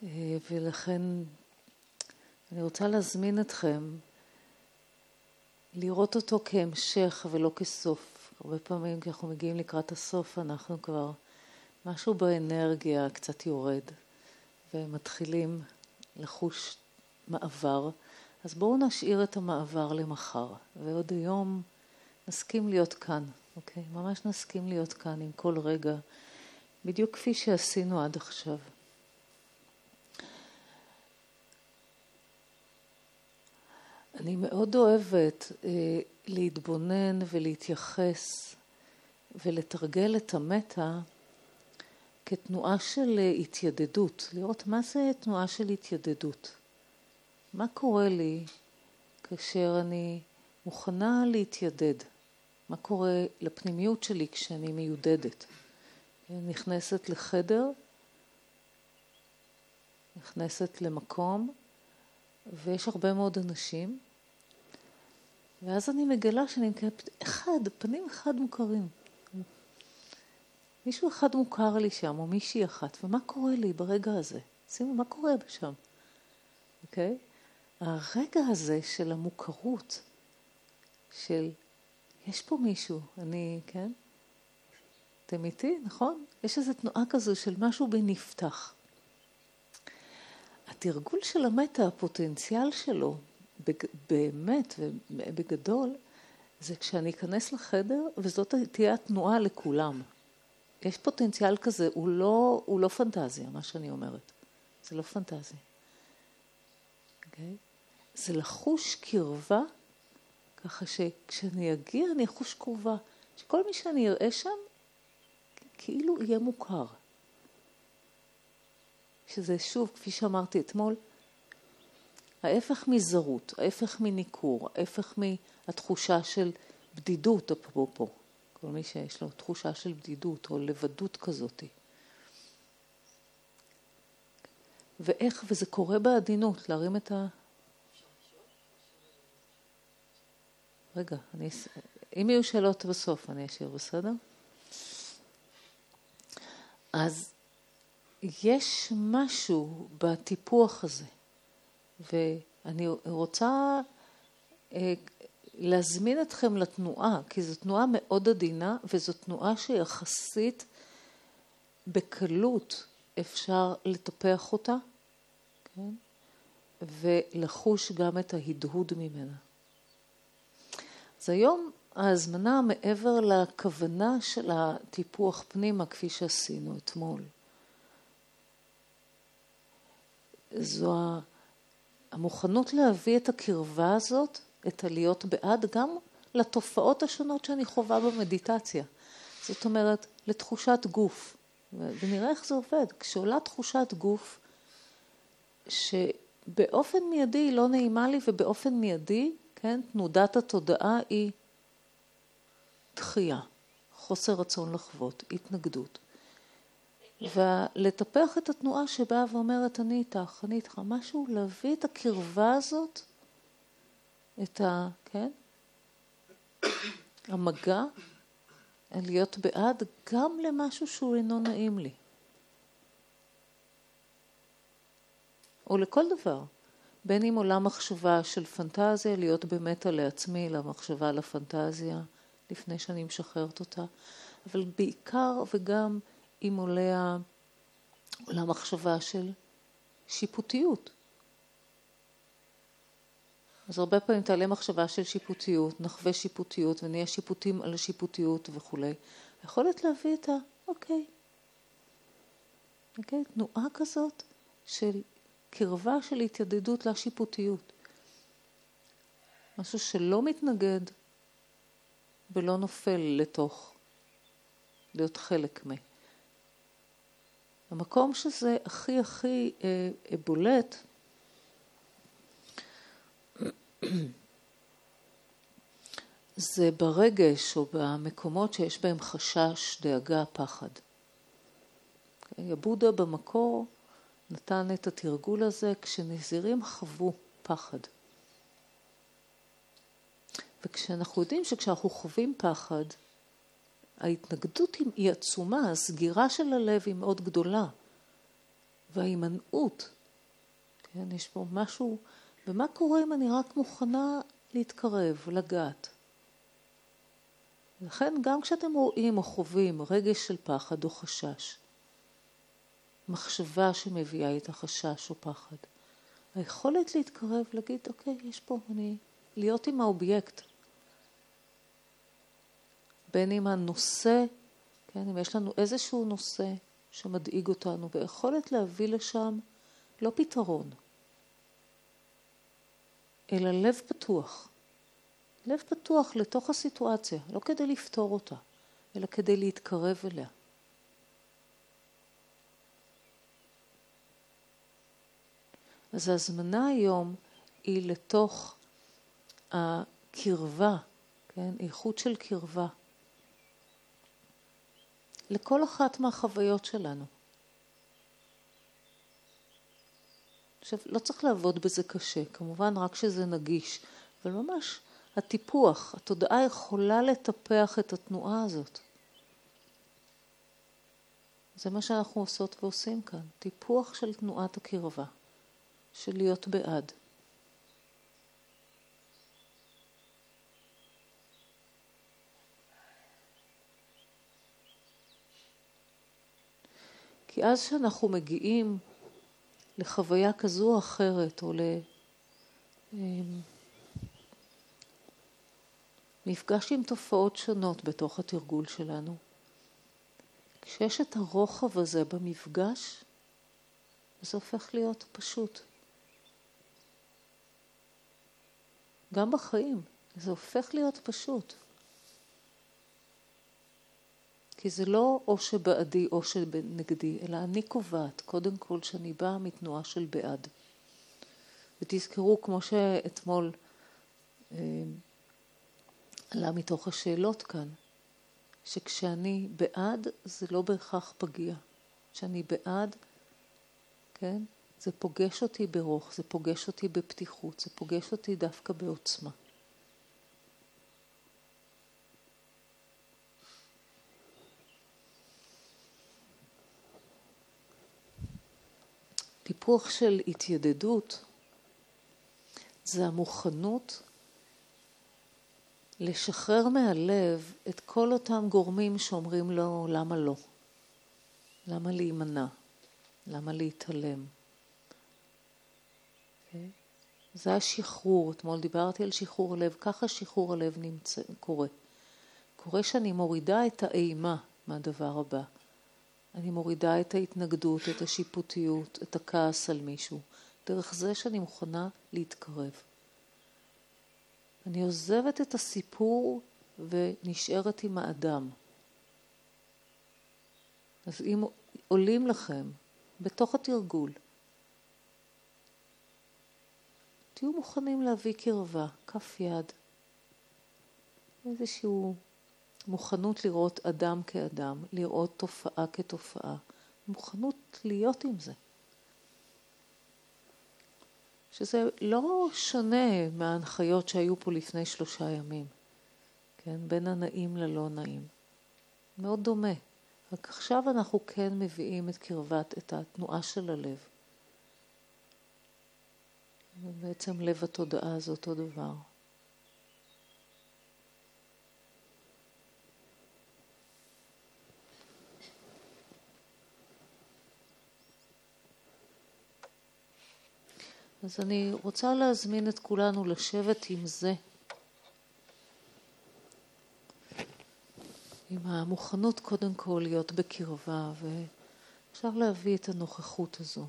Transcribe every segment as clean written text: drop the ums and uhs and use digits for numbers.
ולכן אני רוצה להזמין אתכם לראות אותו כהמשך ולא כסוף. הרבה פעמים כשאנחנו מגיעים לקראת הסוף אנחנו כבר משהו באנרגיה קצת יורד ומתחילים לחוש מעבר. אז בואו נשאיר את המעבר למחר ועוד היום נסכים להיות כאן, אוקיי? ממש נסכים להיות כאן עם כל רגע, בדיוק כפי שעשינו עד עכשיו. אני מאוד אוהבת להתבונן ולהתייחס ולתרגל את המטה כתנועה של התיידדות. לראות מה זה תנועה של התיידדות. מה קורה לי כאשר אני מוכנה להתיידד? מה קורה לפנימיות שלי כשאני מיודדת? נכנסת לחדר, נכנסת למקום, ויש הרבה מאוד אנשים, ואז אני מגלה שאני מקבלת פנים אחד מוכרים. מישהו אחד מוכר לי שם, או מישהי אחת, ומה קורה לי ברגע הזה? שימו, מה קורה בשם? אוקיי? הרגע הזה של המוכרות, של יש פה מישהו, כן? אתם איתי, נכון? יש איזו תנועה כזו של משהו בנפתח. התרגול של המטה, הפוטנציאל שלו, באמת ובגדול, זה כשאני אכנס לחדר, וזאת תהיה התנועה לכולם. יש פוטנציאל כזה, הוא לא פנטזיה, מה שאני אומרת. זה לא פנטזיה. Okay? זה לחוש קרבה, ככה שכשאני אגיע אני אחוש קרבה, שכל מי שאני אראה שם, כאילו יהיה מוכר. שזה שוב, כפי שאמרתי אתמול, ההפך מזרות, ההפך מניקור, ההפך מהתחושה של בדידות, אפרופו. כל מי שיש לו תחושה של בדידות או לבדות כזאת. ואיך, וזה קורה בעדינות, להרים את רגע, אם יהיו שאלות בסוף, אני אשאיר, בסדר? אז יש משהו בטיפוח הזה, ואני רוצה להזמין אתכם לתנועה, כי זו תנועה מאוד עדינה, וזו תנועה שיחסית בקלות אפשר לטפח אותה, כן? ולחוש גם את ההדהוד ממנה. אז היום ההזמנה מעבר לכוונה של הטיפוח פנימה, כפי שעשינו אתמול, זו המוכנות להביא את הקרבה הזאת, את הלהיות בעד, גם לתופעות השונות שאני חווה במדיטציה. זאת אומרת, לתחושת גוף. ונראה איך זה עובד. כשעולה תחושת גוף, שבאופן מיידי היא לא נעימה לי, ובאופן מיידי, כן, תנודת התודעה היא דחייה, חוסר רצון לחוות, התנגדות. ולטפח את התנועה שבאה ואומרת, אני איתך, משהו, להביא את הקרבה הזאת, את כן, המגע, להיות בעד גם למשהו שהוא אינו נעים לי. או לכל דבר. בין אם עולה מחשבה של פנטזיה, להיות באמת על עצמי, למחשבה על הפנטזיה, לפני שאני משחררת אותה. אבל בעיקר וגם אם עולה מחשבה של שיפוטיות. אז הרבה פעמים תעלה מחשבה של שיפוטיות, נחווה שיפוטיות, ונהיה שיפוטים על השיפוטיות וכו'. יכולת להביא את אוקיי, תנועה כזאת של קרבה של התיידדות לשיפוטיות. משהו שלא מתנגד ולא נופל לתוך, להיות חלק מה. המקום שזה הכי בולט, זה ברגש או במקומות שיש בהם חשש, דאגה, פחד. הבודה במקור נתן את התרגול הזה כשנזירים חוו פחד. וכשאנחנו יודעים שכשאנחנו חווים פחד, ההתנגדות היא עצומה, הסגירה של הלב היא מאוד גדולה. וההימנעות, כן, יש פה משהו, ומה קורה אם אני רק מוכנה להתקרב, לגעת? לכן גם כשאתם רואים או חווים רגש של פחד או חשש, מחשבה שמביאה את החשש או פחד, היכולת להתקרב, להגיד, אוקיי, יש פה, להיות עם האובייקט. בין אם הנושא, כן, אם יש לנו איזשהו נושא שמדאיג אותנו, ויכולת להביא לשם לא פתרון, אלא לב פתוח. לב פתוח לתוך הסיטואציה, לא כדי לפתור אותה, אלא כדי להתקרב אליה. אז ההזמנה היום היא לתוך הקרבה, כן? איכות של קרבה. לכל אחת מהחוויות שלנו. עכשיו, לא צריך לעבוד בזה קשה, כמובן רק שזה נגיש, אבל ממש הטיפוח, התודעה יכולה לטפח את התנועה הזאת. זה מה שאנחנו עושות ועושים כאן, טיפוח של תנועת הקרבה, של להיות בעד. כי אז שאנחנו מגיעים לחוויה כזו או אחרת, או למפגש עם תופעות שונות בתוך התרגול שלנו, כשיש את הרוחב הזה במפגש, זה הופך להיות פשוט. גם בחיים, זה הופך להיות פשוט. כי זה לא או שבעדי או שבנגדי, אלא אני קובעת, קודם כל שאני באה מתנועה של בעד. ותזכרו, כמו שאתמול עלה מתוך השאלות כאן, שכשאני בעד זה לא בהכרח פגיע. כשאני בעד, כן, זה פוגש אותי ברוך, זה פוגש אותי בפתיחות, זה פוגש אותי דווקא בעוצמה. טיפוח של התיידדות זה המוכנות לשחרר מהלב את כל אותם גורמים שאומרים לו למה לא, למה להימנע, למה להתעלם. Okay. זה השחרור, אתמול דיברתי על שחרור הלב, ככה שחרור הלב קורה. קורה שאני מורידה את האימה מהדבר הבא. אני מורידה את ההתנגדות, את השיפוטיות, את הכעס על מישהו. דרך זה שאני מוכנה להתקרב. אני עוזבת את הסיפור ונשארת עם האדם. אז אם עולים לכם בתוך התרגול, תהיו מוכנים להביא קרבה, כף יד, איזשהו מוכנות לראות אדם כאדם, לראות תופעה כתופעה, מוכנות להיות עם זה. שזה לא שונה מההנחיות שהיו פה לפני 3 ימים, כן? בין הנעים ללא נעים. מאוד דומה. רק עכשיו אנחנו כן מביאים את קרבת, את התנועה של הלב. ובעצם לב התודעה זה אותו דבר. אז אני רוצה להזמין את כולנו לשבת עם זה, עם המוכנות קודם כל להיות בקרבה, ואפשר להביא את הנוכחות הזו.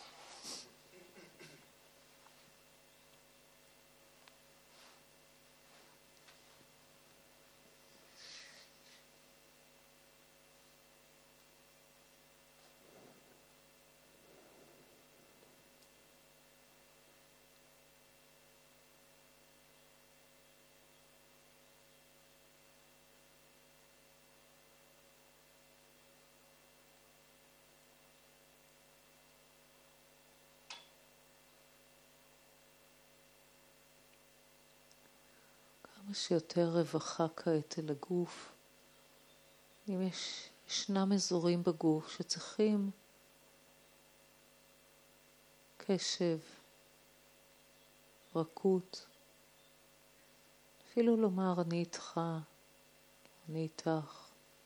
כמה שיותר רווחה כעת אל הגוף. אם ישנם אזורים בגוף שצריכים קשב, רכות, אפילו לומר אני איתך, אני איתך.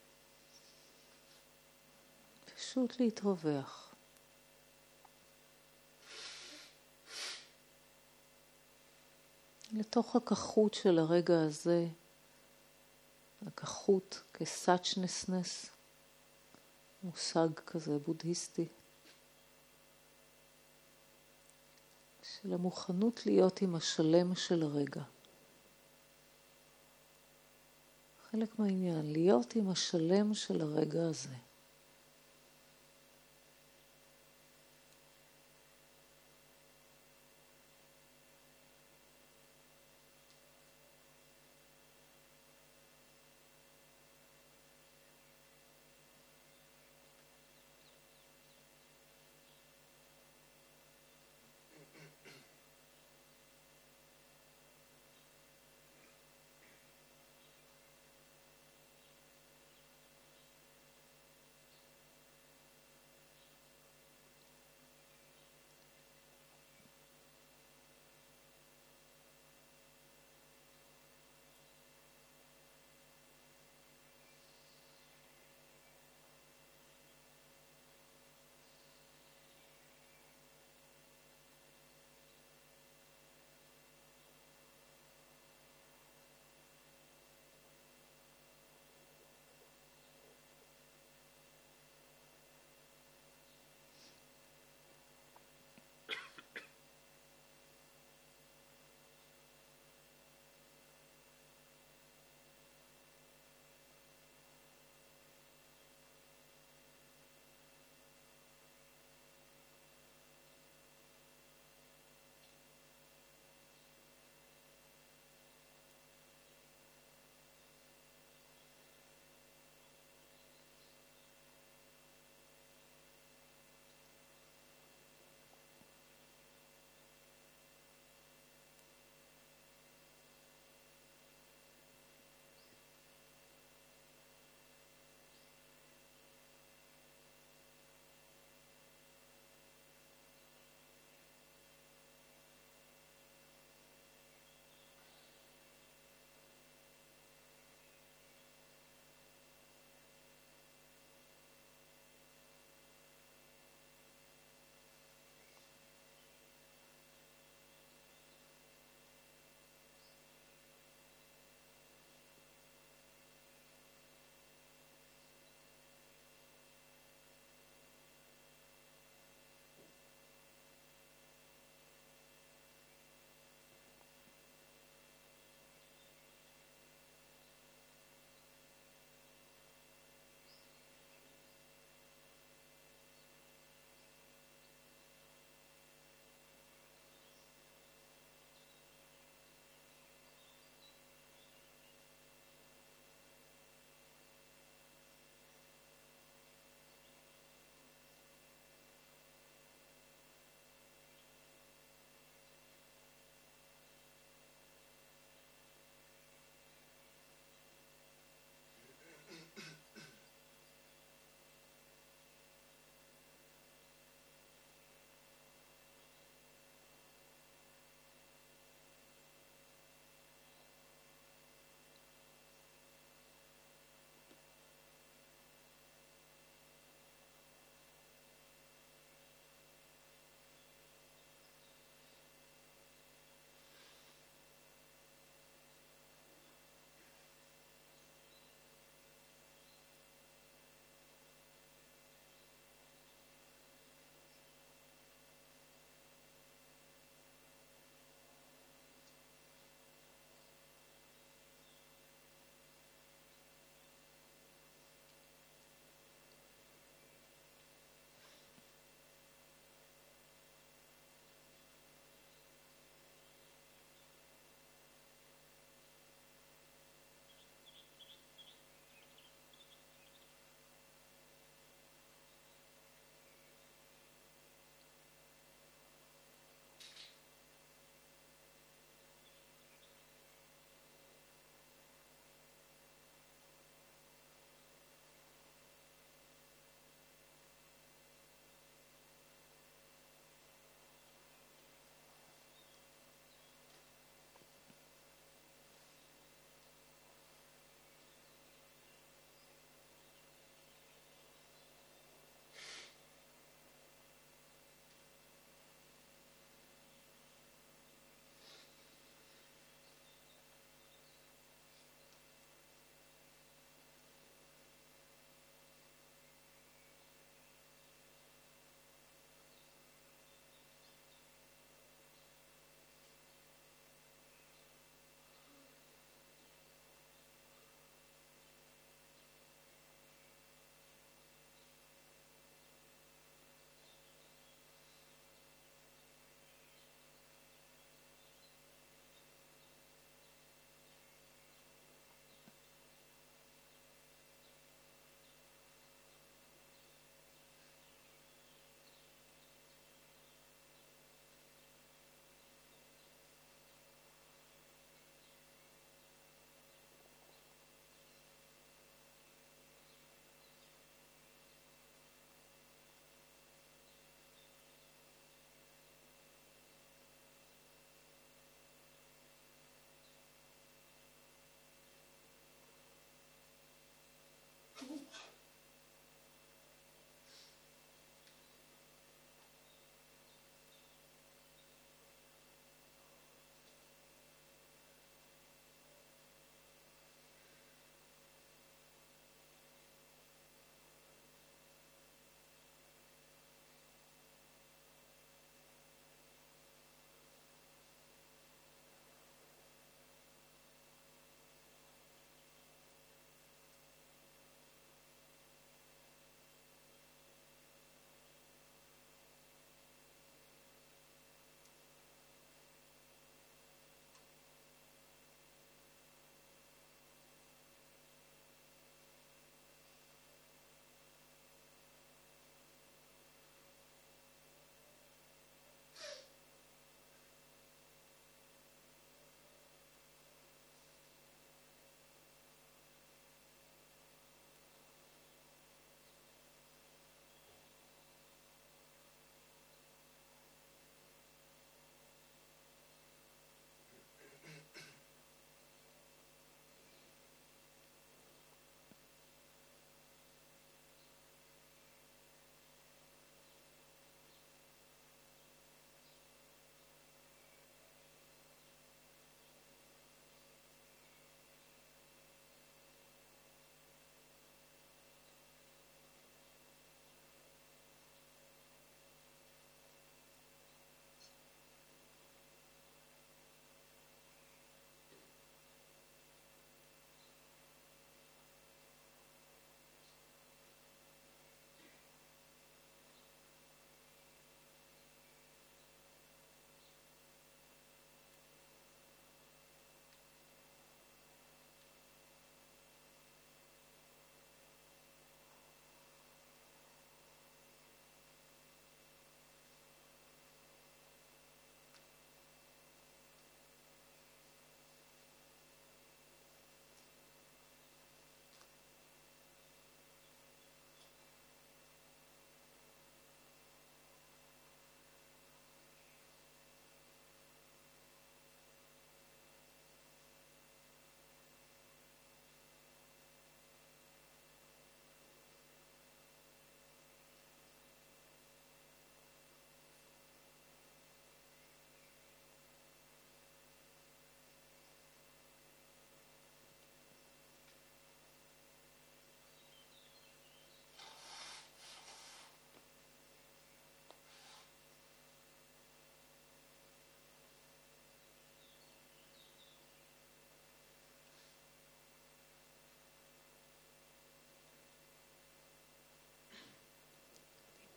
פשוט להתרווח. לתוך הכחות של הרגע הזה, הכחות כסאצ'נסנס, מושג כזה בודהיסטי, של המוכנות להיות עם השלם של הרגע. חלק מהעניין, להיות עם השלם של הרגע הזה.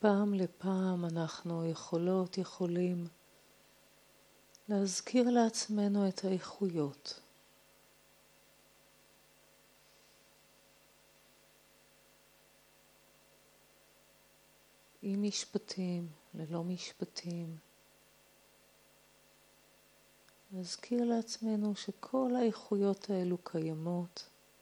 מפעם לפעם אנחנו יכולים להזכיר לעצמנו את האיכויות. עם משפטים, ללא משפטים. להזכיר לעצמנו שכל האיכויות האלו קיימות.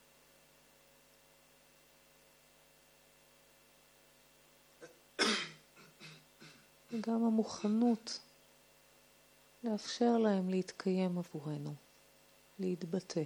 וגם המוכנות לאפשר להם להתקיים עבורנו, להתבטא.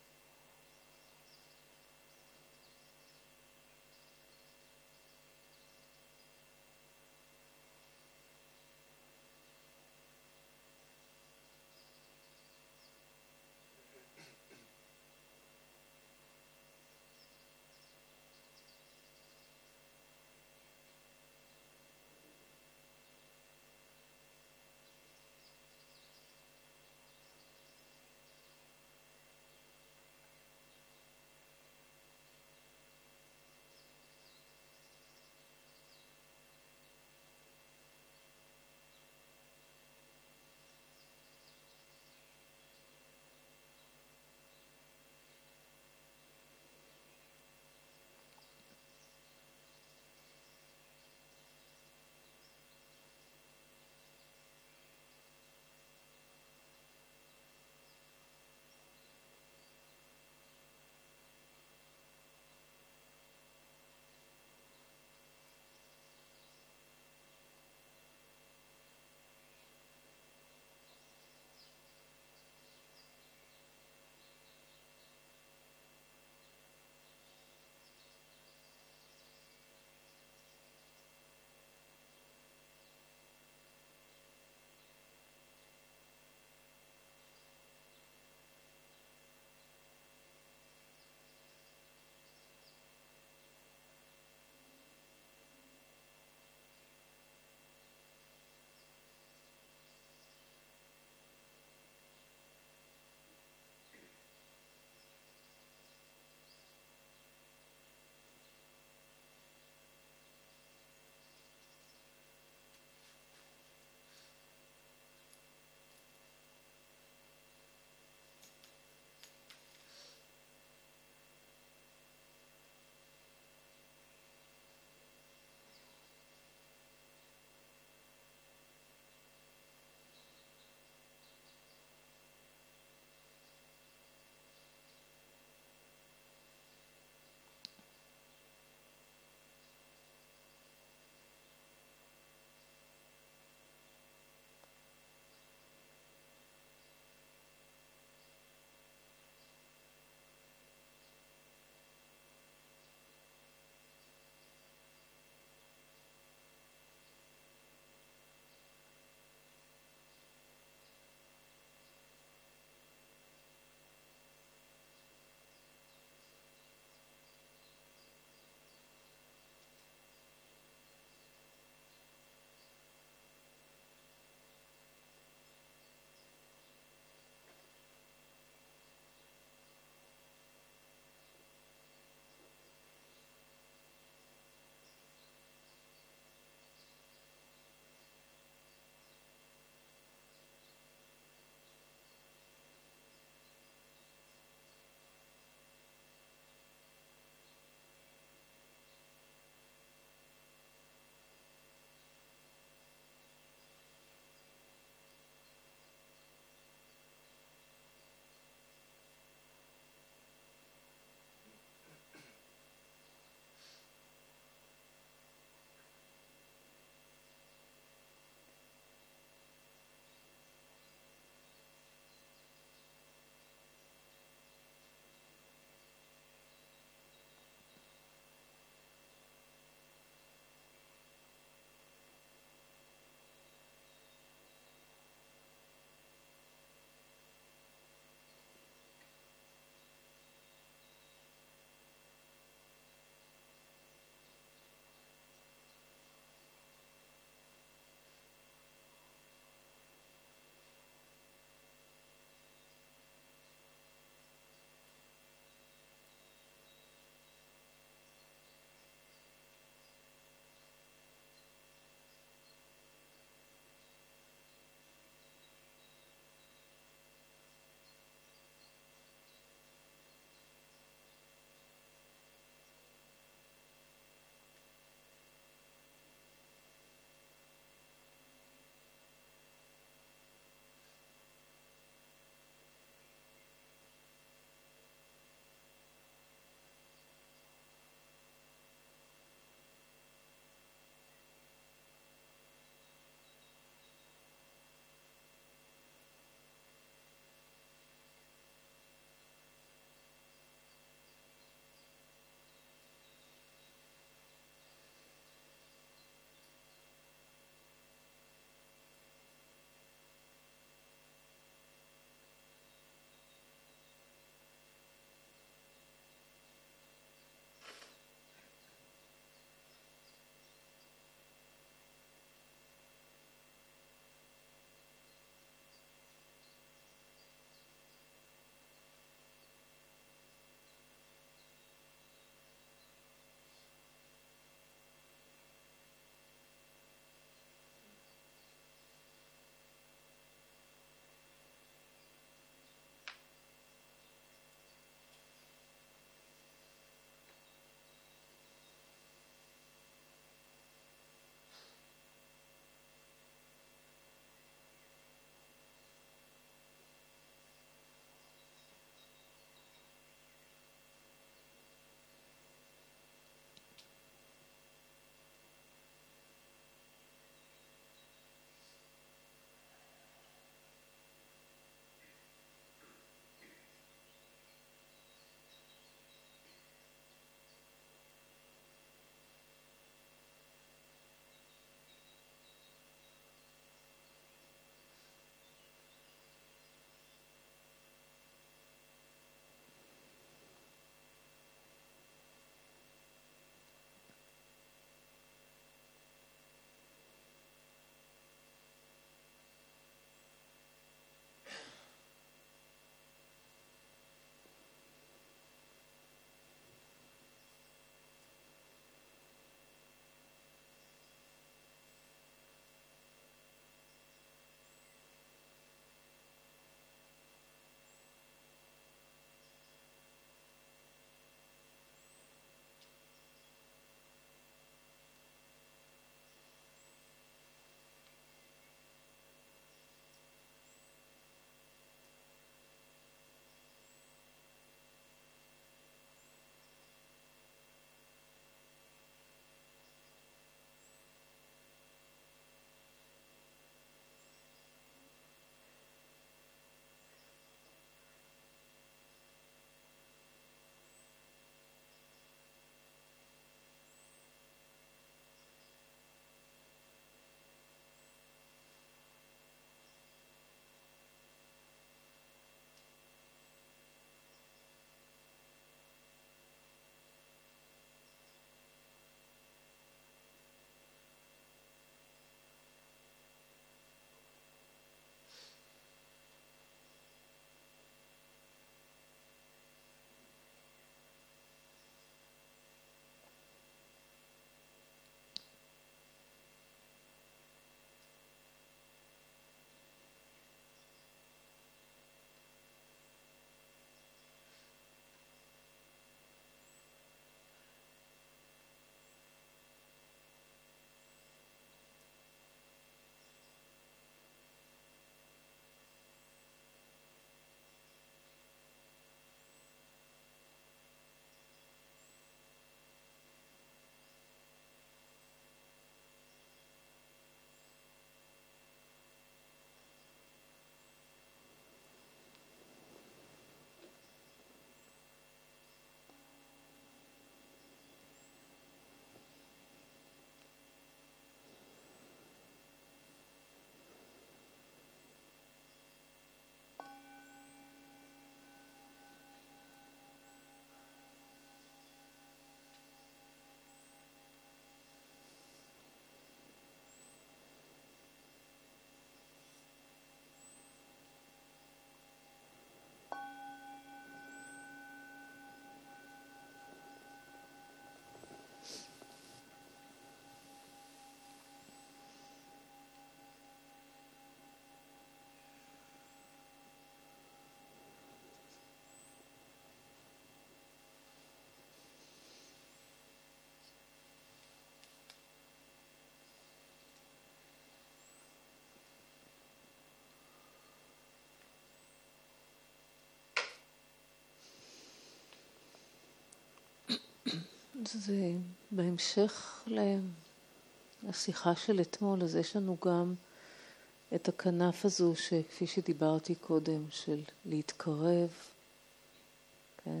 זה בהמשך לשיחה של אתמול, אז יש לנו גם את הכנף הזו שכפי שדיברתי קודם, של להתקרב, כן?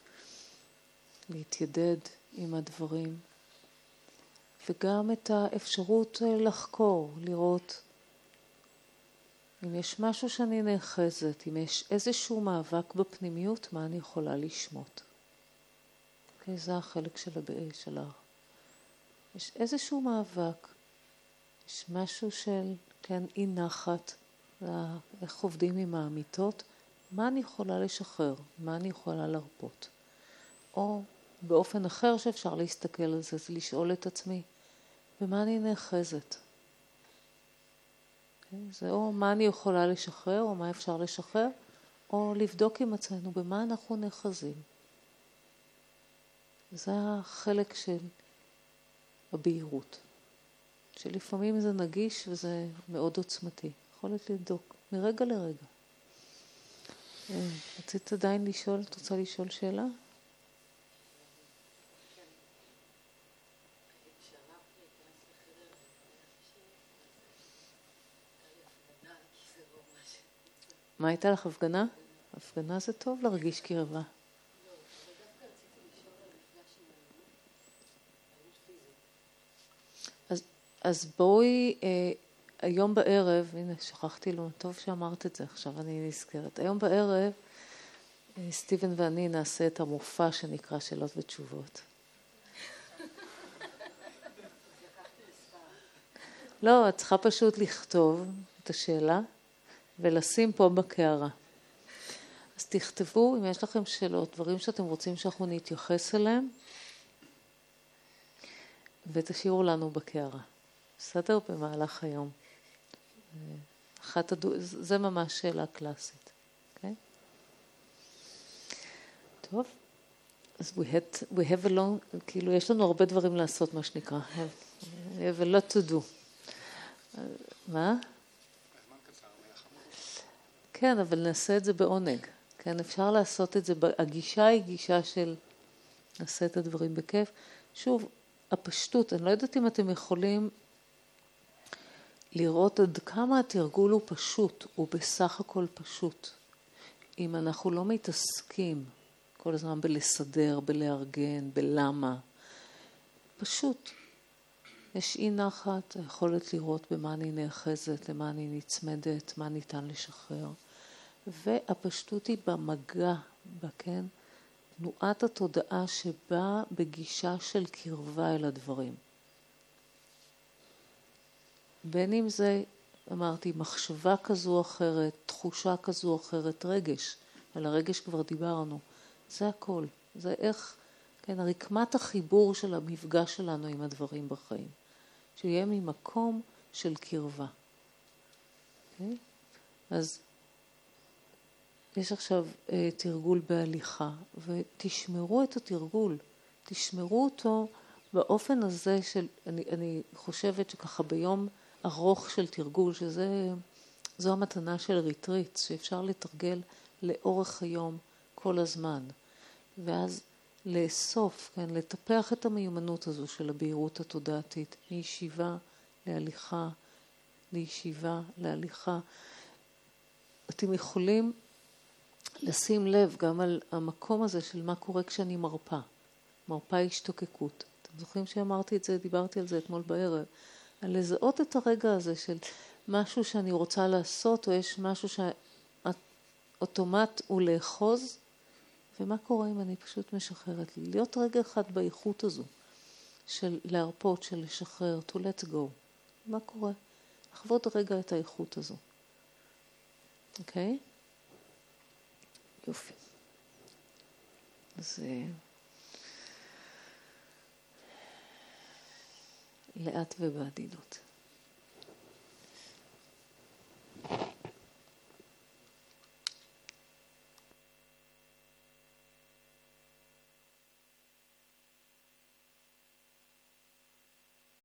להתיידד עם הדברים, וגם את האפשרות לחקור, לראות אם יש משהו שאני נאחזת, אם יש איזשהו מאבק בפנימיות, מה אני יכולה לשמות. Okay, זה החלק של יש איזשהו מאבק, יש משהו של, כן, אי נחת, איך עובדים עם האמיתות, מה אני יכולה לשחרר, מה אני יכולה להרפות. או באופן אחר שאפשר להסתכל על זה, זה לשאול את עצמי, במה אני נאחזת? Okay, זה או מה אני יכולה לשחרר, או מה אפשר לשחרר, או לבדוק עם עצמנו במה אנחנו נאחזים. זה החלק של הבהירות, שלפעמים זה נגיש וזה מאוד עוצמתי. יכולת לבדוק מרגע לרגע. רצית עדיין לשאול? את רוצה לשאול שאלה? מה הייתה לך הפגנה? הפגנה זה טוב להרגיש קרבה. אז בואי, היום בערב, הנה שכחתי לו, טוב שאמרת את זה, עכשיו אני נזכרת. היום בערב, סטיבן ואני נעשה את המופע שנקרא שאלות ותשובות. לא, את צריכה פשוט לכתוב את השאלה ולשים פה בקערה. אז תכתבו, אם יש לכם שאלות, דברים שאתם רוצים שאנחנו נתייחס אליהם, ותשאירו לנו בקערה. בסדר? במהלך היום. זה ממש שאלה קלאסית. Okay? טוב. אז we have a long, כאילו יש לנו הרבה דברים לעשות, מה שנקרא. We have a lot to do. מה? הזמן קצר, 105. כן, אבל נעשה את זה בעונג. כן, אפשר לעשות את זה. הגישה היא גישה של נעשה את הדברים בכיף. שוב, הפשטות, אני לא יודעת אם אתם יכולים לראות עד כמה התרגול הוא פשוט, הוא בסך הכל פשוט. אם אנחנו לא מתעסקים כל הזמן בלסדר, בלארגן, בלמה, פשוט. יש אי נחת, היכולת לראות במה אני נאחזת, למה אני נצמדת, מה ניתן לשחרר. והפשטות היא במגע, בכן, תנועת התודעה שבאה בגישה של קרבה אל הדברים. בין אם זה, אמרתי, מחשבה כזו או אחרת, תחושה כזו או אחרת, רגש. על הרגש כבר דיברנו. זה הכל. זה איך, כן, רקמת החיבור של המפגש שלנו עם הדברים בחיים. שיהיה ממקום של קרבה. Okay? אז יש עכשיו תרגול בהליכה, ותשמרו את התרגול. תשמרו אותו באופן הזה של, אני חושבת שככה ביום ארוך של תרגול, זו המתנה של ריטריט, שאפשר לתרגל לאורך היום כל הזמן. ואז לאסוף, כן, לטפח את המיומנות הזו של הבהירות התודעתית, מישיבה להליכה, לישיבה, להליכה. אתם יכולים לשים לב גם על המקום הזה של מה קורה כשאני מרפה. מרפה השתוקקות. אתם זוכרים שאמרתי את זה, דיברתי על זה אתמול בערב. על לזהות את הרגע הזה של משהו שאני רוצה לעשות, או יש משהו שהאוטומט הוא לאחוז, ומה קורה אם אני פשוט משחררת? להיות רגע אחד באיכות הזו, של להרפות, של לשחרר, to let go. מה קורה? לחוות רגע את האיכות הזו. אוקיי? יופי. אז לאט ובעדינות.